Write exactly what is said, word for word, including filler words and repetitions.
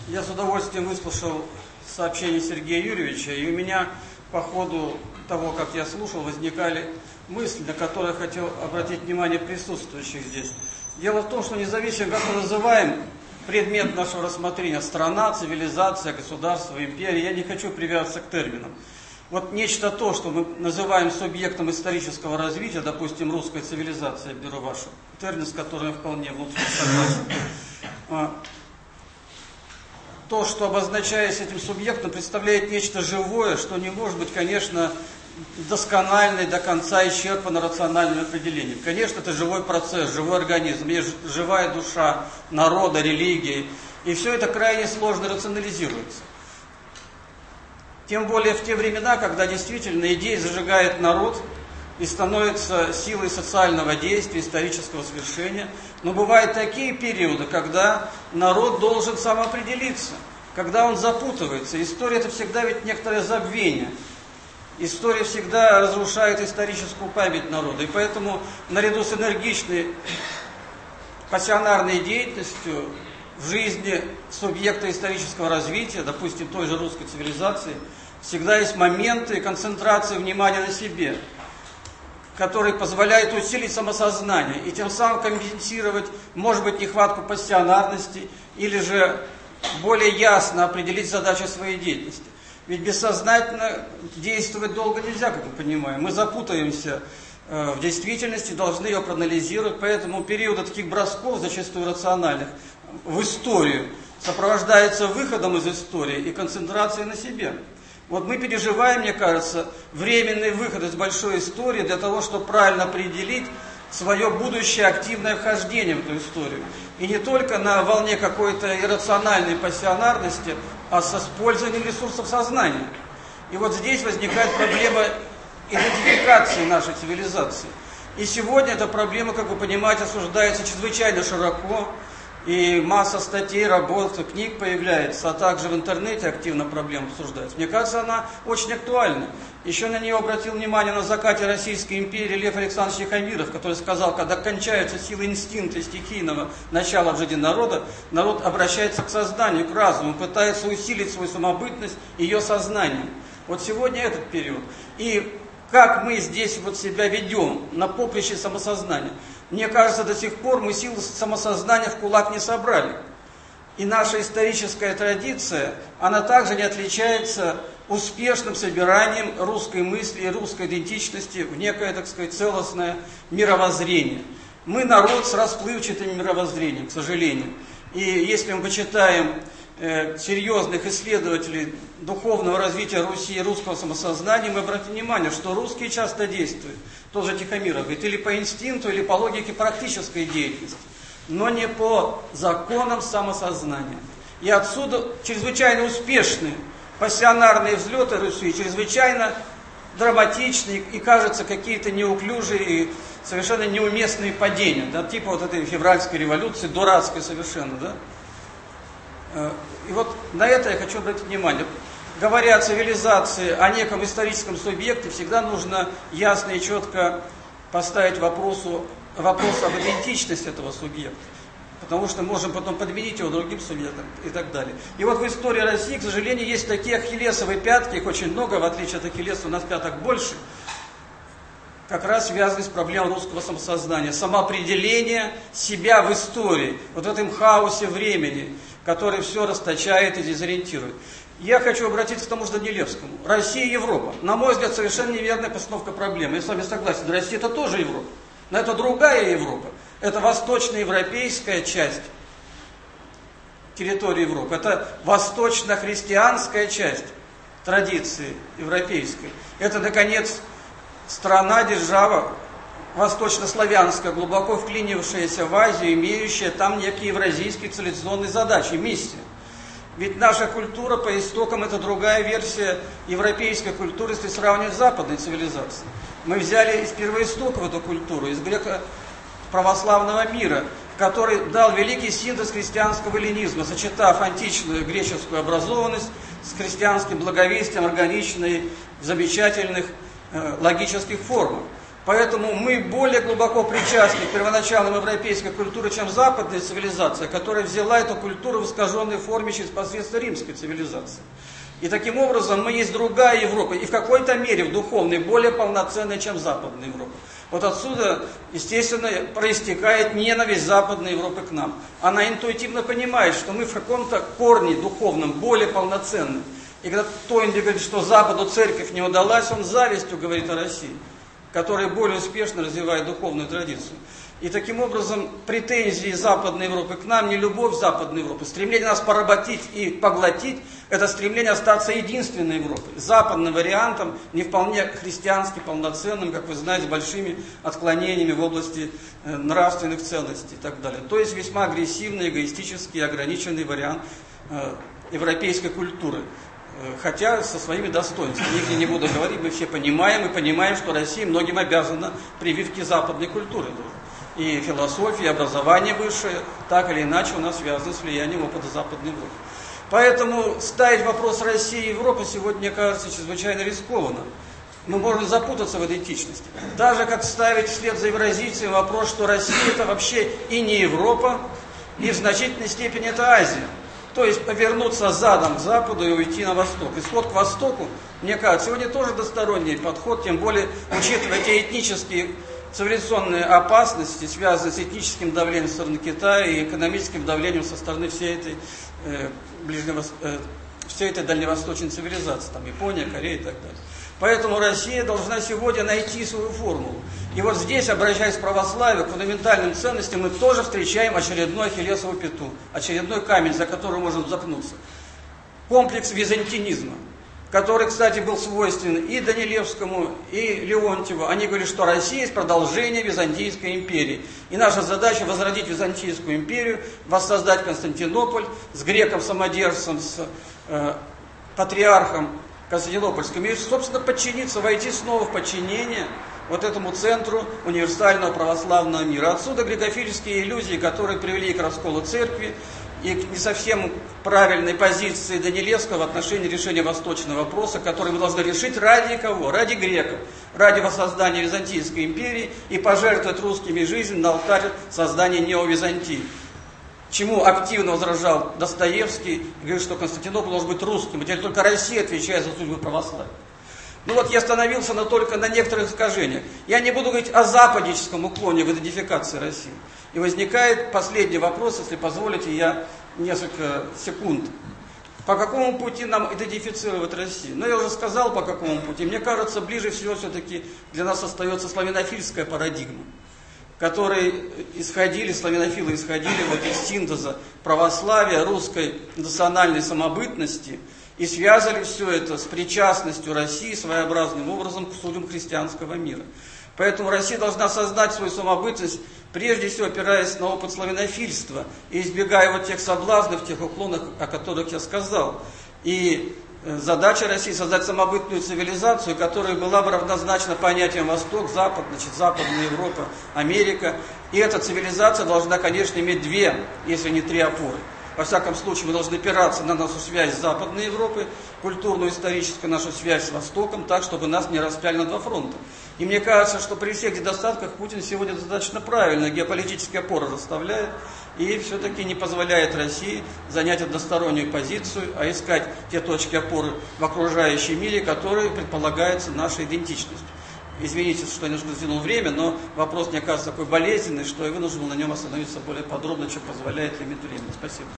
Я с удовольствием выслушал сообщение Сергея Юрьевича, и у меня по ходу того, как я слушал, возникали мысли, на которые я хотел обратить внимание присутствующих здесь. Дело в том, что независимо, как мы называем предмет нашего рассмотрения, страна, цивилизация, государство, империя, я не хочу привязываться к терминам. Вот нечто то, что мы называем субъектом исторического развития, допустим, русская цивилизация, беру ваш термин, с которым я вполне внутренне согласен. То, что, обозначаясь этим субъектом, представляет нечто живое, что не может быть, конечно, досконально и до конца исчерпано рациональным определением. Конечно, это живой процесс, живой организм, есть живая душа народа, религии, и все это крайне сложно рационализируется. Тем более в те времена, когда действительно идея зажигает народ и становится силой социального действия, исторического свершения. Но бывают такие периоды, когда народ должен самоопределиться, когда он запутывается. История – это всегда ведь некоторое забвение. История всегда разрушает историческую память народа. И поэтому наряду с энергичной пассионарной деятельностью в жизни субъекта исторического развития, допустим, той же русской цивилизации, всегда есть моменты концентрации внимания на себе, которые позволяют усилить самосознание и тем самым компенсировать, может быть, нехватку пассионарности или же более ясно определить задачи своей деятельности. Ведь бессознательно действовать долго нельзя, как мы понимаем. Мы запутаемся в действительности, должны ее проанализировать, поэтому периоды таких бросков, зачастую рациональных, в историю сопровождается выходом из истории и концентрацией на себе. Вот мы переживаем, мне кажется, временный выход из большой истории для того, чтобы правильно определить свое будущее активное вхождение в эту историю. И не только на волне какой-то иррациональной пассионарности, а с использованием ресурсов сознания. И вот здесь возникает проблема идентификации нашей цивилизации. И сегодня эта проблема, как вы понимаете, осуждается чрезвычайно широко. И масса статей, работ, книг появляется, а также в интернете активно проблема обсуждается. Мне кажется, она очень актуальна. Еще на нее обратил внимание на закате Российской империи Лев Александрович Тихомиров, который сказал, когда кончаются силы инстинкта и стихийного начала в жизни народа, народ обращается к сознанию, к разуму, пытается усилить свою самобытность, ее сознание. Вот сегодня этот период. И как мы здесь вот себя ведем на поприще самосознания? Мне кажется, до сих пор мы силы самосознания в кулак не собрали. И наша историческая традиция, она также не отличается успешным собиранием русской мысли и русской идентичности в некое, так сказать, целостное мировоззрение. Мы народ с расплывчатым мировоззрением, к сожалению. И если мы почитаем э, серьезных исследователей духовного развития Руси и русского самосознания, мы обратим внимание, что русские часто действуют. Тот же Тихомиров говорит, или по инстинкту, или по логике практической деятельности, но не по законам самосознания. И отсюда чрезвычайно успешные пассионарные взлеты Руси, чрезвычайно драматичные и, кажется, какие-то неуклюжие и совершенно неуместные падения, да, типа вот этой февральской революции, дурацкой совершенно, да. И вот на это я хочу обратить внимание. Говоря о цивилизации, о неком историческом субъекте, всегда нужно ясно и четко поставить вопросу, вопрос об идентичности этого субъекта. Потому что можем потом подменить его другим субъектом и так далее. И вот в истории России, к сожалению, есть такие ахиллесовые пятки, их очень много, в отличие от ахиллеса у нас пяток больше, как раз связаны с проблемой русского самосознания, самоопределение себя в истории, вот в этом хаосе времени, который все расточает и дезориентирует. Я хочу обратиться к тому же Данилевскому. Россия и Европа. На мой взгляд, совершенно неверная постановка проблемы. Я с вами согласен. Россия это тоже Европа. Но это другая Европа. Это восточноевропейская часть территории Европы. Это восточно-христианская часть традиции европейской. Это, наконец, страна, держава восточнославянская, глубоко вклинившаяся в Азию, имеющая там некие евразийские цивилизационные задачи, миссии. Ведь наша культура по истокам это другая версия европейской культуры, если сравнивать с западной цивилизацией. Мы взяли из первоистоков эту культуру, из греко-православного мира, который дал великий синтез христианского эллинизма, сочетав античную греческую образованность с христианским благовестием, органичной в замечательных э, логических формах. Поэтому мы более глубоко причастны к первоначалам европейской культуры, чем западная цивилизация, которая взяла эту культуру в искаженной форме через посредство римской цивилизации. И таким образом мы есть другая Европа, и в какой-то мере в духовной более полноценная, чем западная Европа. Вот отсюда, естественно, проистекает ненависть Западной Европы к нам. Она интуитивно понимает, что мы в каком-то корне духовном более полноценны. И когда кто-нибудь говорит, что Западу церковь не удалась, он с завистью говорит о России, которая более успешно развивает духовную традицию. И таким образом претензии Западной Европы к нам, не любовь Западной Европы, стремление нас поработить и поглотить, это стремление остаться единственной Европой, западным вариантом, не вполне христиански полноценным, как вы знаете, с большими отклонениями в области нравственных ценностей и так далее. То есть весьма агрессивный, эгоистический, ограниченный вариант европейской культуры. Хотя со своими достоинствами. Нигде не буду говорить, мы все понимаем и понимаем, что Россия многим обязана прививке западной культуры. И философия, и образование высшее, так или иначе у нас связано с влиянием опыта Западной Европы. Поэтому ставить вопрос России и Европы сегодня, мне кажется, чрезвычайно рискованно. Мы можем запутаться в идентичности. Так же, как ставить вслед за евразийцем вопрос, что Россия это вообще и не Европа, и в значительной степени это Азия. То есть повернуться задом к Западу и уйти на Восток. Исход к Востоку, мне кажется, сегодня тоже односторонний подход, тем более учитывая те этнические цивилизационные опасности, связанные с этническим давлением со стороны Китая и экономическим давлением со стороны всей этой, э, ближнего, э, всей этой дальневосточной цивилизации, там Япония, Корея и так далее. Поэтому Россия должна сегодня найти свою формулу. И вот здесь, обращаясь к православию, к фундаментальным ценностям, мы тоже встречаем очередную ахиллесову пяту, очередной камень, за который можно запнуться. Комплекс византинизма, который, кстати, был свойственен и Данилевскому, и Леонтьеву. Они говорили, что Россия есть продолжение Византийской империи. И наша задача возродить Византийскую империю, воссоздать Константинополь с греком-самодержцем, с э, патриархом Константинопольским, и, собственно, подчиниться, войти снова в подчинение вот этому центру универсального православного мира. Отсюда грекофильские иллюзии, которые привели к расколу церкви и к не совсем правильной позиции Данилевского в отношении решения восточного вопроса, который мы должны решить ради кого? Ради греков, ради воссоздания Византийской империи и пожертвовать русскими жизнь на алтарь создания неовизантии. Чему активно возражал Достоевский, говорит, что Константинополь должен быть русским, и теперь только Россия отвечает за судьбу православия. Ну вот я остановился на, только на некоторых искажениях. Я не буду говорить о западническом уклоне в идентификации России. И возникает последний вопрос, если позволите, я несколько секунд. По какому пути нам идентифицировать Россию? Ну, я уже сказал, по какому пути. Мне кажется, ближе всего все-таки для нас остается славянофильская парадигма, которые исходили, славянофилы исходили вот из синтеза православия, русской национальной самобытности и связали все это с причастностью России своеобразным образом к судьбам христианского мира. Поэтому Россия должна создать свою самобытность, прежде всего опираясь на опыт славянофильства и избегая вот тех соблазнов, тех уклонов, о которых я сказал. И задача России создать самобытную цивилизацию, которая была бы равнозначна понятиям Восток, Запад, значит, Западная Европа, Америка. И эта цивилизация должна, конечно, иметь две, если не три опоры. Во всяком случае, мы должны опираться на нашу связь с Западной Европой, культурную, историческую нашу связь с Востоком, так, чтобы нас не распяли на два фронта. И мне кажется, что при всех недостатках Путин сегодня достаточно правильно геополитические опоры расставляет и все-таки не позволяет России занять одностороннюю позицию, а искать те точки опоры в окружающем мире, которые предполагаются нашей идентичностью. Извините, что я немножко затянул время, но вопрос, мне кажется, такой болезненный, что я вынужден на нем остановиться более подробно, чем позволяет лимит времени. Спасибо.